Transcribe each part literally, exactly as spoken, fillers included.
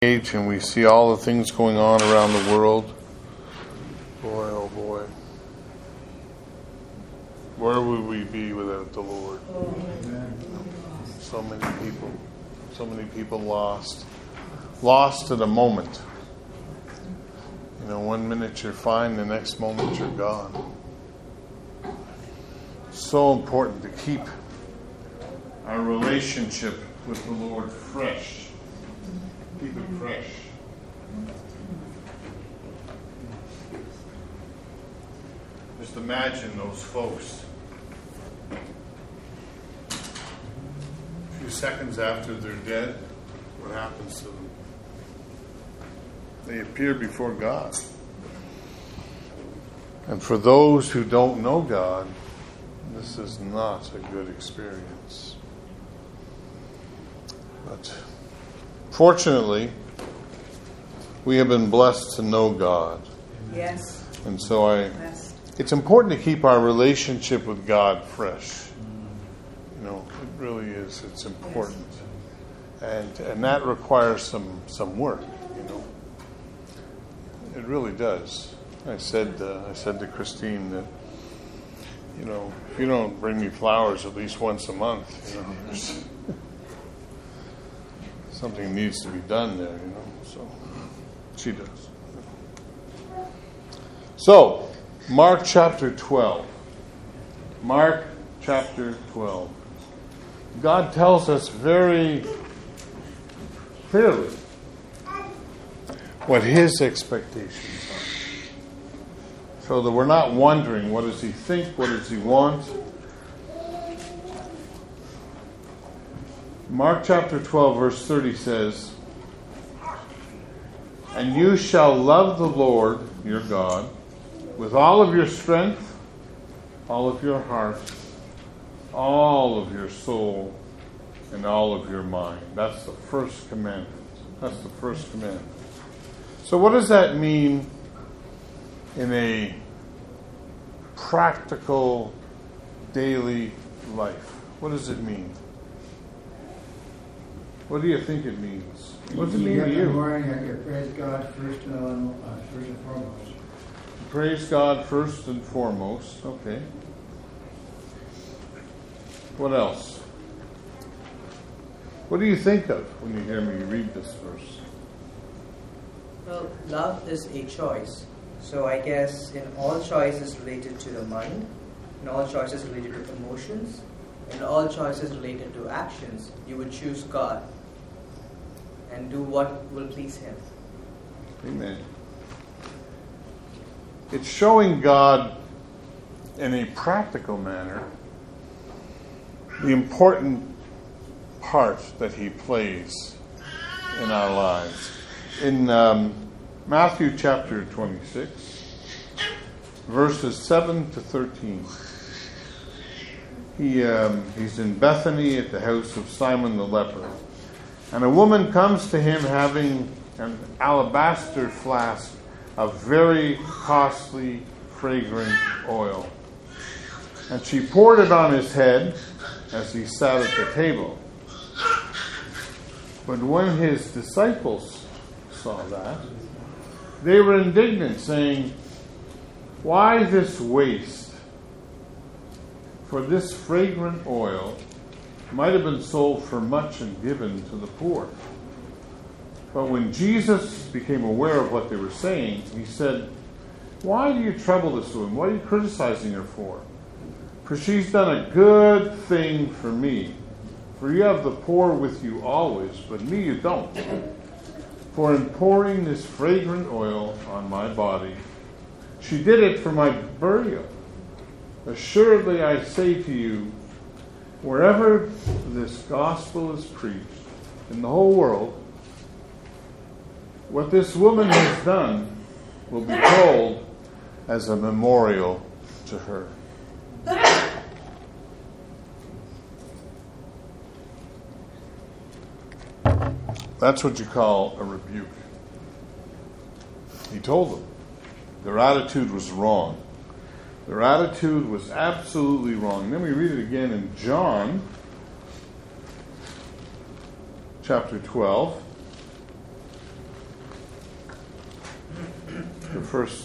age and we see all the things going on around the world, boy, oh boy, where would we be without the Lord? So many people, so many people lost, lost at a moment. You know, one minute you're fine, the next moment you're gone. So important to keep our relationship with the Lord fresh. Keep it fresh. Just imagine those folks. A few seconds after they're dead, what happens to them? They appear before God. And for those who don't know God, this is not a good experience. But fortunately, we have been blessed to know God. Yes. And so I, Yes. it's important to keep our relationship with God fresh. You know, it really is. It's important. And and that requires some, some work, you know. It really does. I said uh, I said to Christine that, you know, if you don't bring me flowers at least once a month, you know, there's something needs to be done there, you know. So she does. So, Mark chapter twelve. Mark chapter twelve. God tells us very clearly what His expectations are. So that we're not wondering, what does He think? What does He want? Mark chapter twelve, verse thirty says, "And you shall love the Lord your God with all of your strength, all of your heart, all of your soul, and all of your mind." That's the first commandment. That's the first commandment. So what does that mean in a practical daily life? What does it mean? What do you think it means? What does it mean to you? In the morning, I could praise God first and, on, uh, first and foremost. Praise God first and foremost. Okay. What else? What do you think of when you hear me read this verse? Well, love is a choice. So I guess in all choices related to the mind, in all choices related to emotions, in all choices related to actions, you would choose God and do what will please Him. Amen. It's showing God in a practical manner the important part that He plays in our lives. In um, Matthew chapter twenty-six, verses seven to thirteen, he um, he's in Bethany at the house of Simon the leper. And a woman comes to him having an alabaster flask of very costly, fragrant oil. And she poured it on his head as he sat at the table. But when his disciples saw that, they were indignant, saying, "Why this waste? For this fragrant oil might have been sold for much and given to the poor." But when Jesus became aware of what they were saying, He said, "Why do you trouble this woman? What are you criticizing her for? For she's done a good thing for me. For you have the poor with you always, but me you don't. For in pouring this fragrant oil on my body, she did it for my burial. Assuredly I say to you, wherever this gospel is preached in the whole world, what this woman has done will be told as a memorial to her." That's what you call a rebuke. He told them their attitude was wrong. Their attitude was absolutely wrong. Then we read it again in John chapter twelve, first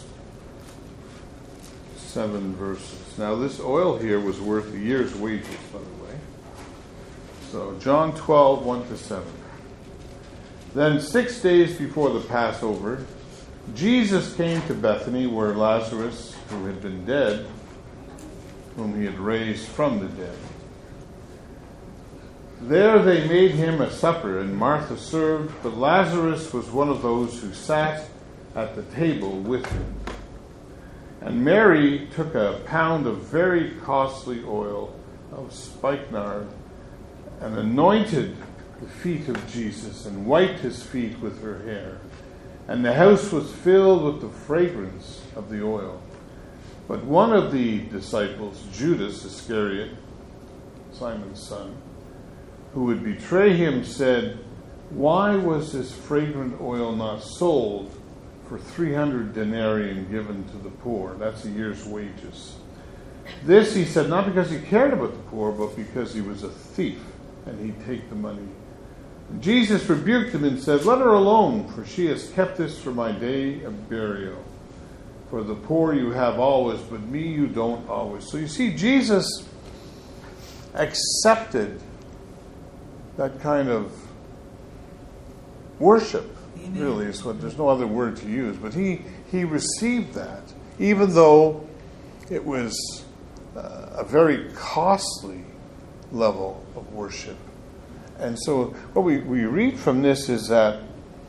seven verses. Now, this oil here was worth a year's wages, by the way. So, John twelve, one to seven. Then, six days before the Passover, Jesus came to Bethany, where Lazarus, who had been dead, whom he had raised from the dead. There they made him a supper, and Martha served, but Lazarus was one of those who sat at the table with him. And Mary took a pound of very costly oil of spikenard and anointed the feet of Jesus and wiped his feet with her hair. And the house was filled with the fragrance of the oil. But one of the disciples, Judas Iscariot, Simon's son, who would betray him, said, "Why was this fragrant oil not sold for three hundred denarii and given to the poor?" That's a year's wages. This he said not because he cared about the poor, but because he was a thief and he'd take the money. And Jesus rebuked him and said, "Let her alone, for she has kept this for my day of burial. For the poor you have always, but me you don't always." So you see, Jesus accepted that kind of worship. Amen. Really, is what, there's no other word to use, but he he received that, even though it was uh, a very costly level of worship. And so what we, we read from this is that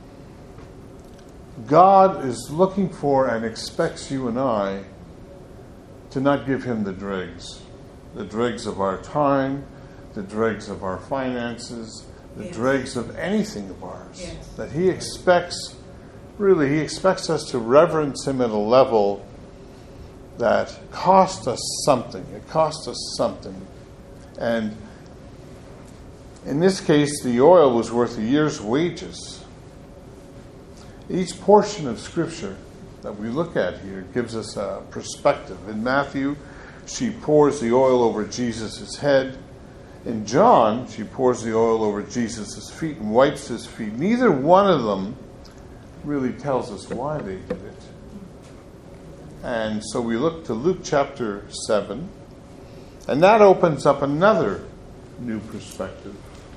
God is looking for and expects you and I to not give him the dregs, the dregs of our time, the dregs of our finances, the yes. dregs of anything of ours. Yes. That he expects, really, he expects us to reverence him at a level that cost us something. It cost us something. And in this case, the oil was worth a year's wages. Each portion of Scripture that we look at here gives us a perspective. In Matthew, she pours the oil over Jesus' head. In John, she pours the oil over Jesus' feet and wipes his feet. Neither one of them really tells us why they did it. And so we look to Luke chapter seven, and that opens up another new perspective.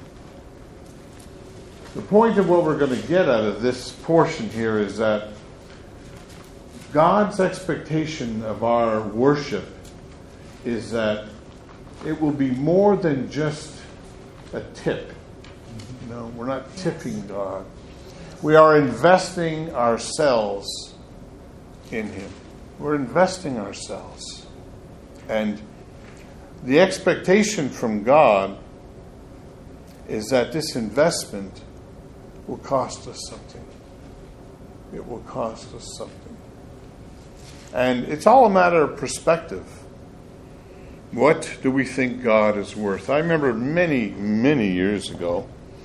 The point of what we're going to get out of this portion here is that God's expectation of our worship is that it will be more than just a tip. No, we're not tipping God. We are investing ourselves in him. We're investing ourselves. And the expectation from God is that this investment will cost us something. It will cost us something. And it's all a matter of perspective. What do we think God is worth? I remember many, many years ago,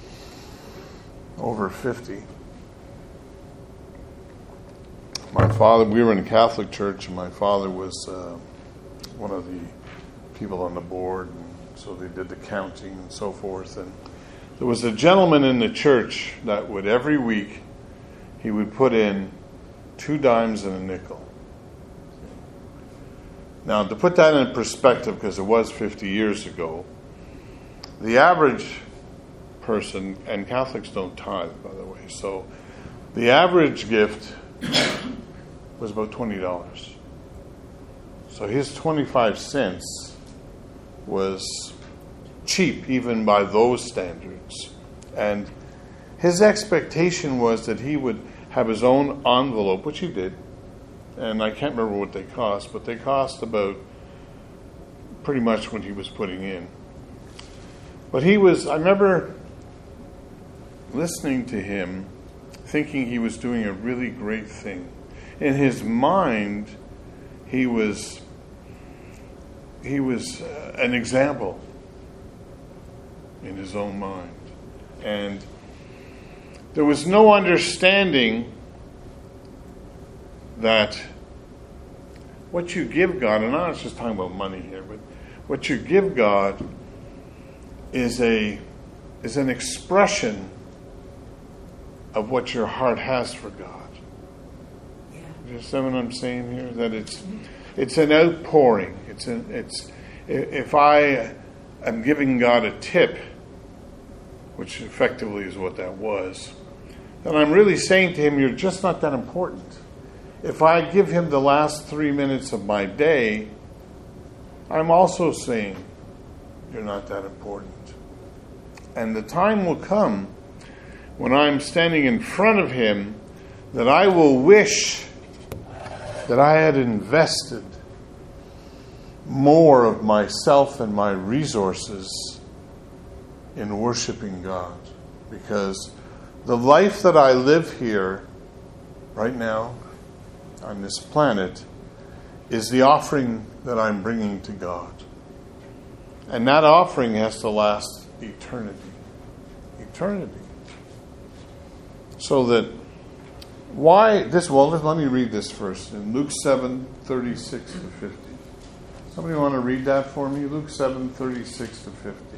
over fifty, my father, we were in a Catholic church, and my father was uh, one of the people on the board, and so they did the counting and so forth. And there was a gentleman in the church that would, every week, he would put in two dimes and a nickel. Now, to put that in perspective, because it was fifty years ago, the average person, and Catholics don't tithe, by the way, so the average gift was about twenty dollars. So his twenty-five cents was cheap, even by those standards. And his expectation was that he would have his own envelope, which he did. And I can't remember what they cost, but they cost about pretty much what he was putting in. But he was, I remember listening to him, thinking he was doing a really great thing. In his mind, he was he was uh, an example in his own mind. And there was no understanding that what you give God, and I'm not just talking about money here, but what you give God is a is an expression of what your heart has for God. Yeah. You understand what I'm saying here? That it's it's an outpouring. It's an, it's if I am giving God a tip, which effectively is what that was, then I'm really saying to him, you're just not that important. If I give him the last three minutes of my day, I'm also saying, you're not that important. And the time will come when I'm standing in front of him that I will wish that I had invested more of myself and my resources in worshiping God. Because the life that I live here right now on this planet is the offering that I'm bringing to God. And that offering has to last eternity. Eternity. So that why this well let me read this first in Luke seven thirty-six to fifty. Somebody want to read that for me? Luke seven thirty-six to fifty.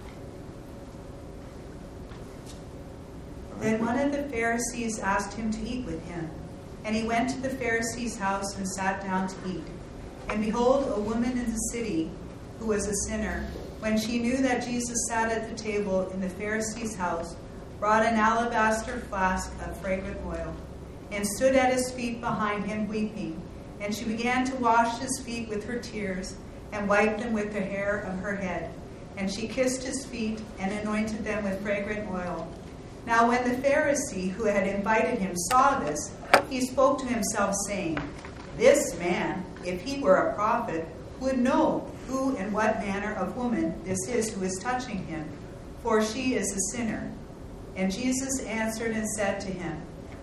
Then one of the Pharisees asked him to eat with him. And he went to the Pharisee's house and sat down to eat. And behold, a woman in the city, who was a sinner, when she knew that Jesus sat at the table in the Pharisee's house, brought an alabaster flask of fragrant oil, and stood at his feet behind him weeping. And she began to wash his feet with her tears, and wiped them with the hair of her head. And she kissed his feet, and anointed them with fragrant oil. Now when the Pharisee who had invited him saw this, he spoke to himself, saying, This man, if he were a prophet, would know who and what manner of woman this is who is touching him, for she is a sinner. And Jesus answered and said to him,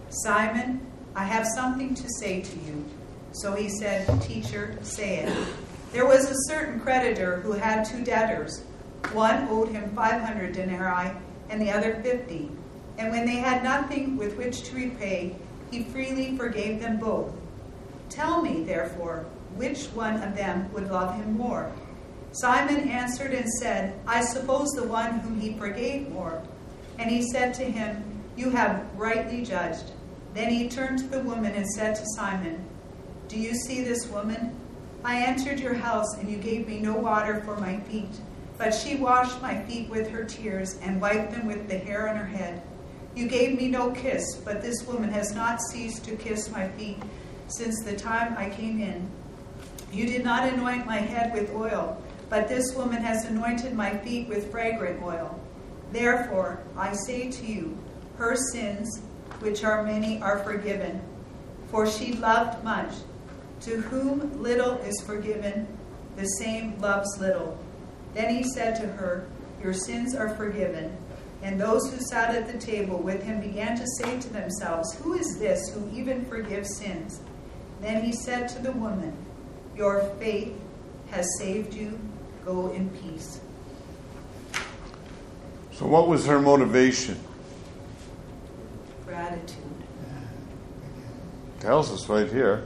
Simon, I have something to say to you. So he said, Teacher, say it. There was a certain creditor who had two debtors. One owed him five hundred denarii, and the other fifty. And when they had nothing with which to repay, he freely forgave them both. Tell me, therefore, which one of them would love him more? Simon answered and said, I suppose the one whom he forgave more. And he said to him, You have rightly judged. Then he turned to the woman and said to Simon, Do you see this woman? I entered your house, and you gave me no water for my feet, but she washed my feet with her tears and wiped them with the hair on her head. You gave me no kiss, but this woman has not ceased to kiss my feet since the time I came in. You did not anoint my head with oil, but this woman has anointed my feet with fragrant oil. Therefore, I say to you, her sins, which are many, are forgiven, for she loved much. To whom little is forgiven, the same loves little. Then he said to her, Your sins are forgiven. And those who sat at the table with him began to say to themselves, Who is this who even forgives sins? Then he said to the woman, Your faith has saved you. Go in peace. So what was her motivation? Gratitude. Tells us right here.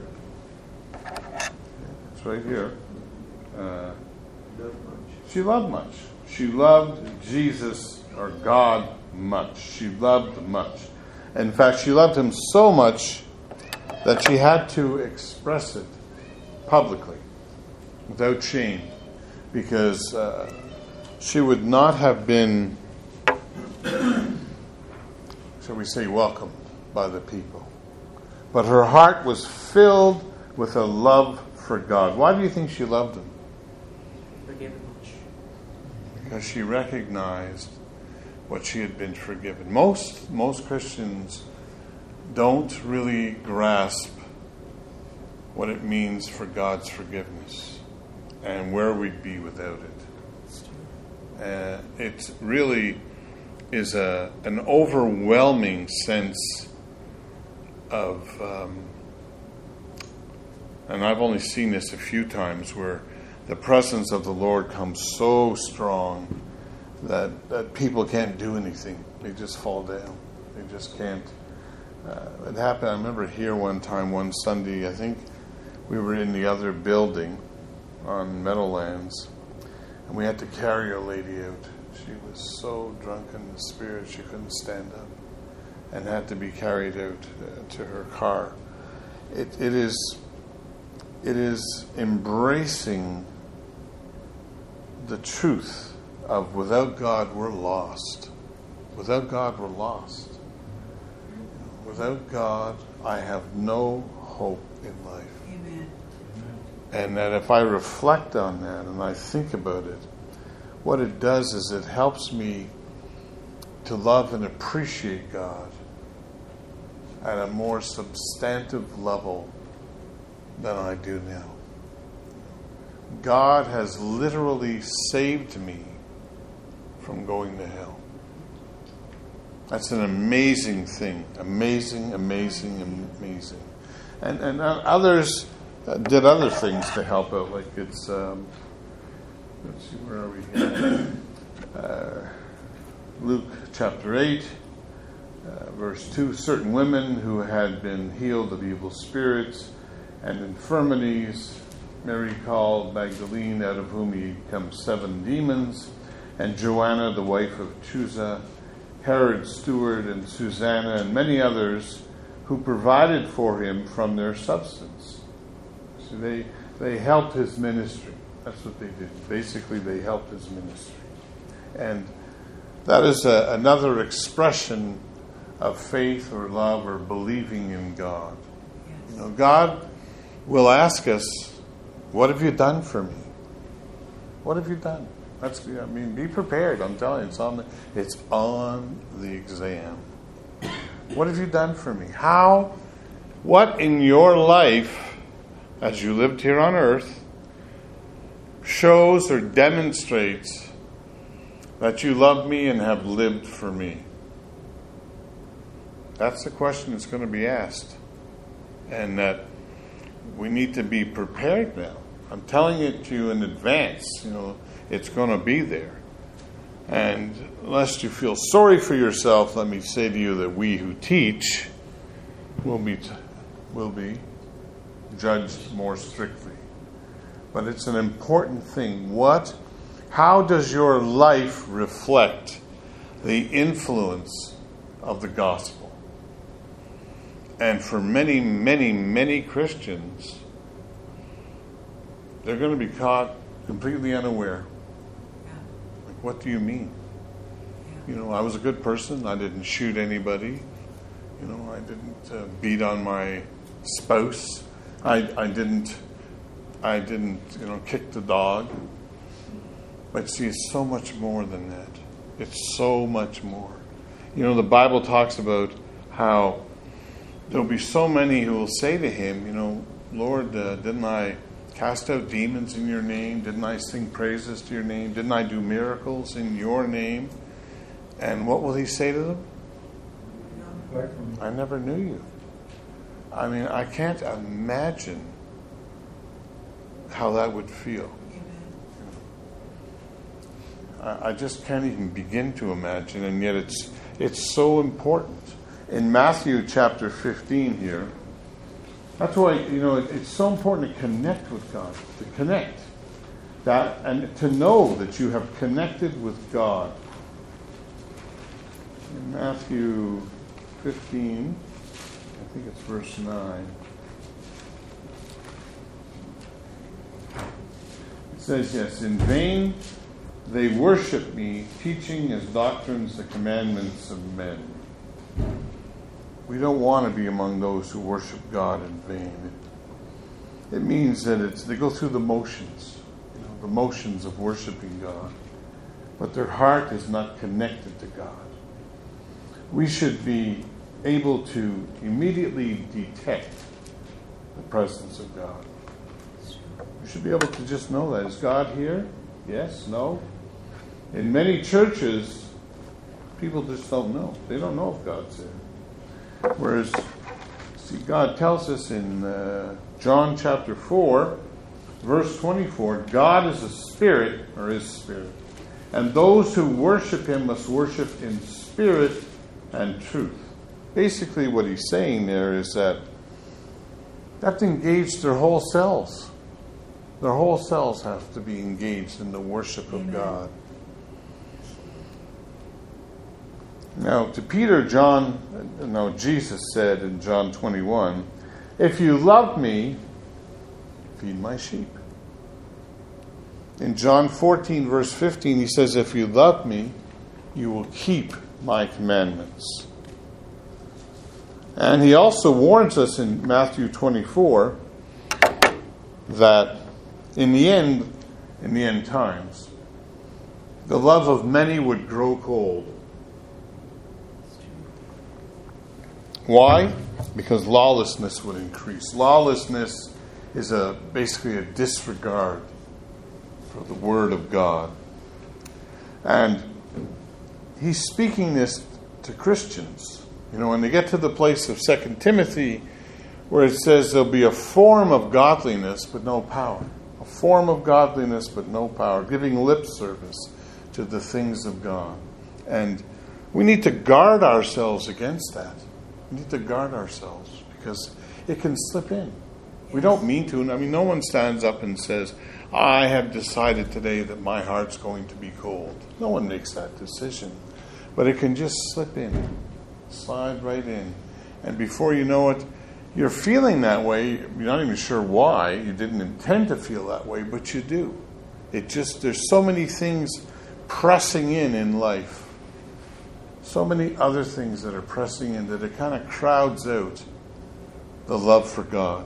It's right here. Uh, she loved much. She loved Jesus or God much. She loved much. In fact, she loved him so much that she had to express it publicly without shame, because uh, she would not have been, shall we say, welcomed by the people. But her heart was filled with a love for God. Why do you think she loved him? Forgiven much. Because she recognized what she had been forgiven. Most most Christians don't really grasp what it means for God's forgiveness and where we'd be without it. Uh, it really is a an overwhelming sense of, um, and I've only seen this a few times, where the presence of the Lord comes so strong that, that people can't do anything. They just fall down. They just can't. Uh, it happened, I remember here one time, one Sunday, I think we were in the other building on Meadowlands, and we had to carry a lady out. She was so drunk in the spirit she couldn't stand up and had to be carried out uh, to her car. it, it is it is embracing the truth of without God we're lost. Without God we're lost. Without God I have no hope in life. Amen. And that if I reflect on that and I think about it, what it does is it helps me to love and appreciate God at a more substantive level than I do now. God has literally saved me from going to hell. That's an amazing thing. Amazing, amazing, amazing. And and others uh, did other things to help out. Like it's, um, let's see, where are we here? Uh, Luke chapter eight, uh, verse two. Certain women who had been healed of evil spirits and infirmities, Mary called Magdalene, out of whom he had come seven demons, and Joanna, the wife of Chuza, Herod's steward, and Susanna, and many others who provided for him from their substance. So they they helped his ministry. That's what they did. Basically, they helped his ministry. And that is a, another expression of faith or love or believing in God. Yes. You know, God will ask us, what have you done for me? What have you done? That's, I mean, be prepared. I'm telling you, it's on the, it's on the exam. What have you done for me? How, what in your life, as you lived here on earth, shows or demonstrates that you love me and have lived for me? That's the question that's going to be asked. And that we need to be prepared now. I'm telling it to you in advance. You know, it's going to be there. And lest you feel sorry for yourself, let me say to you that we who teach will be will be judged more strictly. But it's an important thing. What, how does your life reflect the influence of the gospel? And for many, many, many Christians, they're going to be caught completely unaware. Like, what do you mean? You know, I was a good person. I didn't shoot anybody. You know, I didn't uh, beat on my spouse. I, I didn't, I didn't, you know, kick the dog. But see, it's so much more than that. It's so much more. You know, the Bible talks about how there'll be so many who will say to him, you know, Lord, uh, didn't I cast out demons in your name? Didn't I sing praises to your name? Didn't I do miracles in your name? And what will he say to them? I never knew you. I mean, I can't imagine how that would feel. I, I just can't even begin to imagine, and yet it's it's so important. In Matthew chapter fifteen here, that's why, you know, it, it's so important to connect with God, to connect. That, and to know that you have connected with God. In Matthew fifteen, I think it's verse nine. It says, yes, in vain they worship me, teaching as doctrines the commandments of men. We don't want to be among those who worship God in vain. It, it means that it's they go through the motions, you know, the motions of worshiping God, but their heart is not connected to God. We should be able to immediately detect the presence of God. We should be able to just know that. Is God here? Yes? No? In many churches, people just don't know. They don't know if God's there. Whereas, see, God tells us in uh, John chapter four, verse twenty-four, God is a spirit, or is spirit, and those who worship him must worship in spirit and truth. Basically what he's saying there is that they have to engage their whole selves. Their whole selves have to be engaged in the worship of Amen. God. Now, to Peter, John, no, Jesus said in John twenty-one, If you love me, feed my sheep. In John fourteen, verse fifteen, he says, if you love me, you will keep my commandments. And he also warns us in Matthew twenty-four that in the end, in the end times, the love of many would grow cold. Why? Because lawlessness would increase. Lawlessness is a basically a disregard for the Word of God. And he's speaking this to Christians. You know, when they get to the place of Second Timothy, where it says there'll be a form of godliness but no power. A form of godliness but no power. Giving lip service to the things of God. And we need to guard ourselves against that. We need to guard ourselves because it can slip in. We don't mean to. I mean, no one stands up and says, I have decided today that my heart's going to be cold. No one makes that decision. But it can just slip in. Slide right in. And before you know it, you're feeling that way. You're not even sure why. You didn't intend to feel that way, but you do. It just, there's so many things pressing in in life. So many other things that are pressing in that it kind of crowds out the love for God.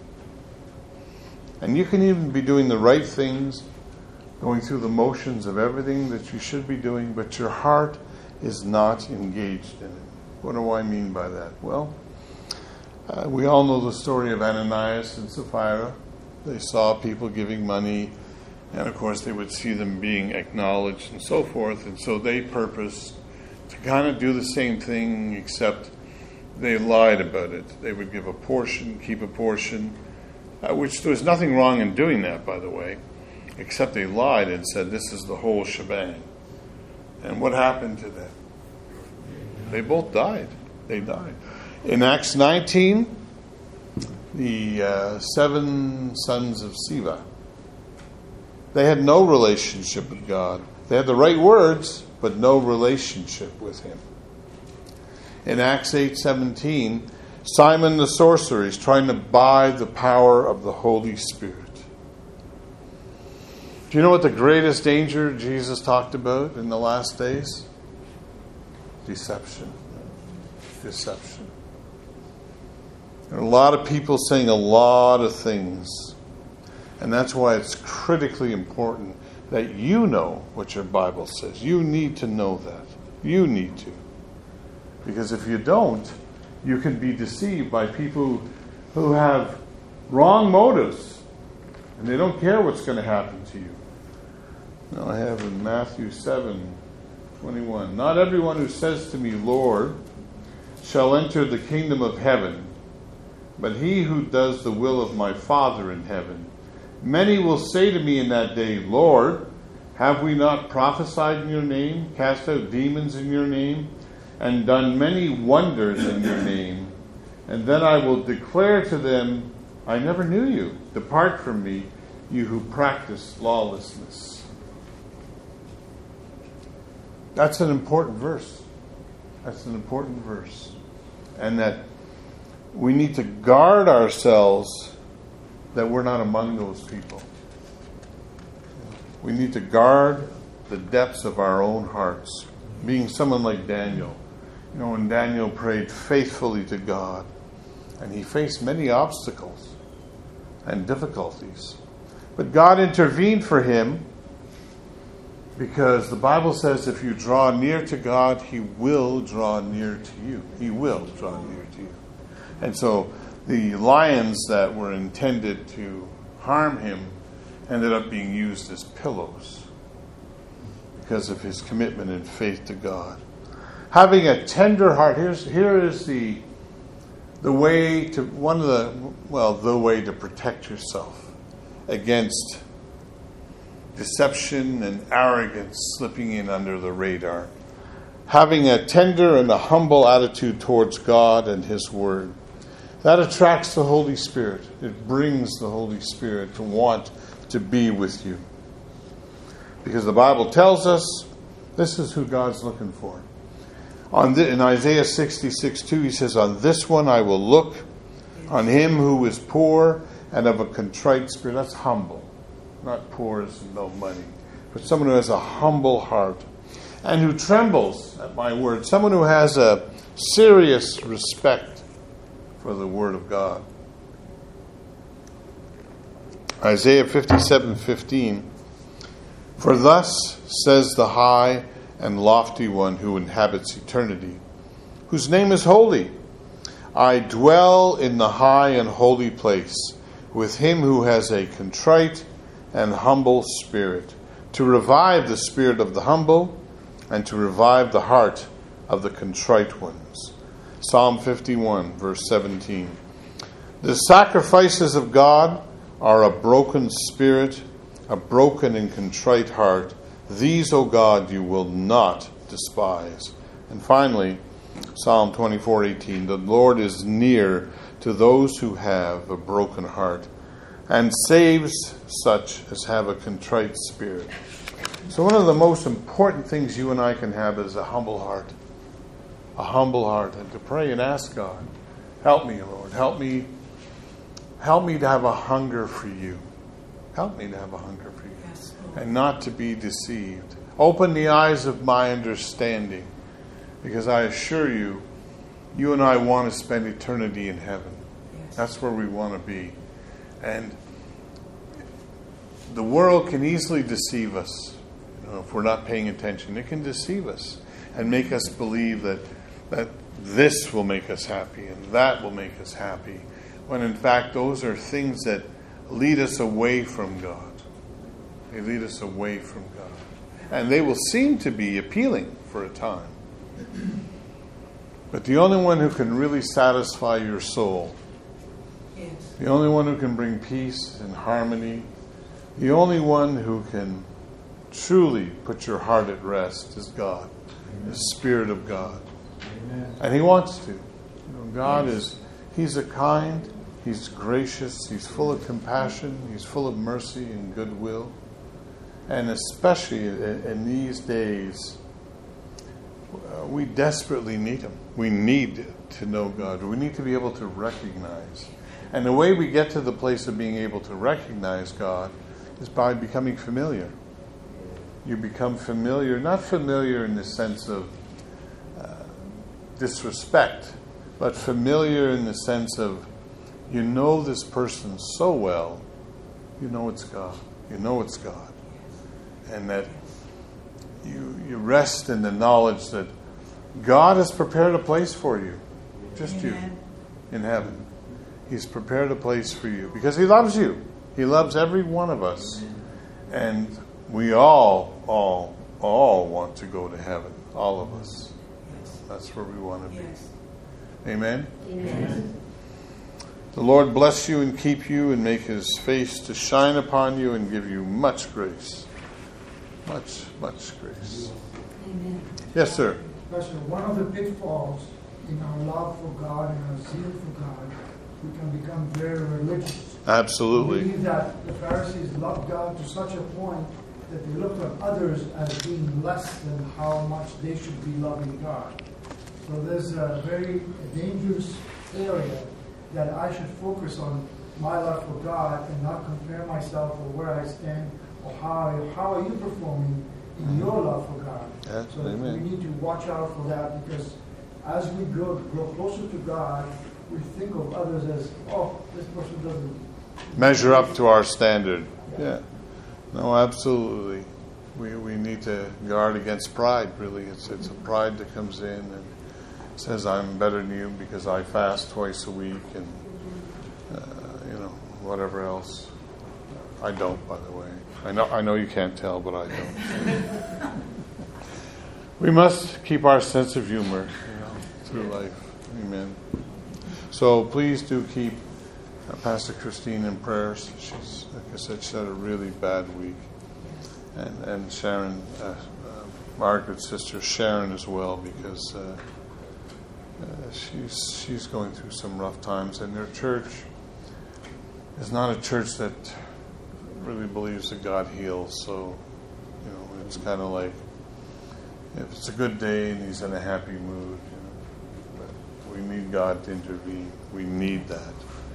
And you can even be doing the right things, going through the motions of everything that you should be doing, but your heart is not engaged in it. What do I mean by that? Well, uh, we all know the story of Ananias and Sapphira. They saw people giving money, and of course they would see them being acknowledged and so forth, and so they purposed to kind of do the same thing, except they lied about it. They would give a portion, keep a portion, uh, which there was nothing wrong in doing that, by the way, except they lied and said, this is the whole shebang. And what happened to them? They both died. They died. In Acts nineteen, the uh, seven sons of Sceva, they had no relationship with God. They had the right words, but no relationship with Him. In Acts eight seventeen, Simon the sorcerer is trying to buy the power of the Holy Spirit. Do you know what the greatest danger Jesus talked about in the last days? Deception. Deception. There are a lot of people saying a lot of things. And that's why it's critically important that you know what your Bible says. You need to know that. You need to. Because if you don't, you can be deceived by people who have wrong motives. And they don't care what's going to happen to you. Now I have in Matthew seven twenty-one. Not everyone who says to me, Lord, shall enter the kingdom of heaven, but he who does the will of my Father in heaven. Many will say to me in that day, Lord, have we not prophesied in your name, cast out demons in your name, and done many wonders in your name? And then I will declare to them, I never knew you. Depart from me, you who practice lawlessness. That's an important verse. That's an important verse. And that we need to guard ourselves that we're not among those people. We need to guard the depths of our own hearts. Being someone like Daniel. You know, when Daniel prayed faithfully to God, and he faced many obstacles and difficulties. But God intervened for him, because the Bible says if you draw near to God, He will draw near to you. He will draw near to you. And so the lions that were intended to harm him ended up being used as pillows because of his commitment and faith to God. Having a tender heart. Here's here is the the way to one of the well the way to protect yourself against deception and arrogance slipping in under the radar. Having a tender and a humble attitude towards God and His Word. That attracts the Holy Spirit. It brings the Holy Spirit to want to be with you. Because the Bible tells us this is who God's looking for. On the, in Isaiah sixty-six two, He says, on this one I will look. On him who is poor and of a contrite spirit. That's humble. Not poor as in no money. But someone who has a humble heart. And who trembles at my word. Someone who has a serious respect for the word of God. Isaiah fifty-seven fifteen. For thus says the high and lofty one who inhabits eternity, whose name is holy. I dwell in the high and holy place with him who has a contrite and humble spirit, to revive the spirit of the humble and to revive the heart of the contrite ones. Psalm fifty-one, verse seventeen. The sacrifices of God are a broken spirit, a broken and contrite heart. These, O God, you will not despise. And finally, Psalm twenty-four eighteen. The Lord is near to those who have a broken heart, and saves such as have a contrite spirit. So one of the most important things you and I can have is a humble heart. A humble heart. And to pray and ask God, help me, Lord. Help me. Help me to have a hunger for you. Help me to have a hunger for you. Yes, and not to be deceived. Open the eyes of my understanding. Because I assure you, you and I want to spend eternity in heaven. Yes. That's where we want to be. And the world can easily deceive us. You know, if we're not paying attention, it can deceive us and make us believe that that this will make us happy and that will make us happy. When in fact those are things that lead us away from God. They lead us away from God. And they will seem to be appealing for a time. But the only one who can really satisfy your soul, yes. the only one who can bring peace and harmony, the only one who can truly put your heart at rest is God, the Spirit of God. Amen. And He wants to. You know, God is, He's a kind, He's gracious, He's full of compassion, He's full of mercy and goodwill. And especially in, in these days, uh, we desperately need Him. We need to know God. We need to be able to recognize. And the way we get to the place of being able to recognize God is by becoming familiar. You become familiar, not familiar in the sense of uh, disrespect, but familiar in the sense of you know this person so well, you know it's God. You know it's God. And that you you rest in the knowledge that God has prepared a place for you, just Amen. you, in heaven. He's prepared a place for you because He loves you. He loves every one of us. And we all, all, all want to go to heaven. All of us. Yes. That's where we want to be. Yes. Amen? Amen. The Lord bless you and keep you and make His face to shine upon you and give you much grace. Much, much grace. Amen. Yes, sir. Pastor, one of the pitfalls in our love for God and our zeal for God, we can become very religious. Absolutely. We believe that the Pharisees loved God to such a point that they looked at others as being less than how much they should be loving God. So there's a very dangerous area that I should focus on my love for God and not compare myself or where I stand or how, how are you performing in your love for God. Yeah, so amen. we need to watch out for that because as we grow, grow closer to God, we think of others as, oh, this person doesn't Measure up to our standard. Yeah. No, absolutely. We we need to guard against pride, really. It's it's a pride that comes in and says, I'm better than you because I fast twice a week and, uh, you know, whatever else. I don't, by the way. I know I know you can't tell, but I don't. We must keep our sense of humor, you know, through life. Amen. So please do keep uh, Pastor Christine in prayers. She's, like I said, she's had a really bad week. And and Sharon, uh, uh, Margaret's sister Sharon as well, because uh, uh, she's she's going through some rough times. And their church is not a church that really believes that God heals. So, you know, it's kind of like if it's a good day and he's in a happy mood, you know, but we need God to intervene. We need that.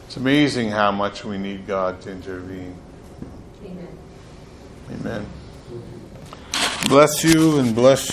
It's amazing how much we need God to intervene. Amen. Amen. Bless you and bless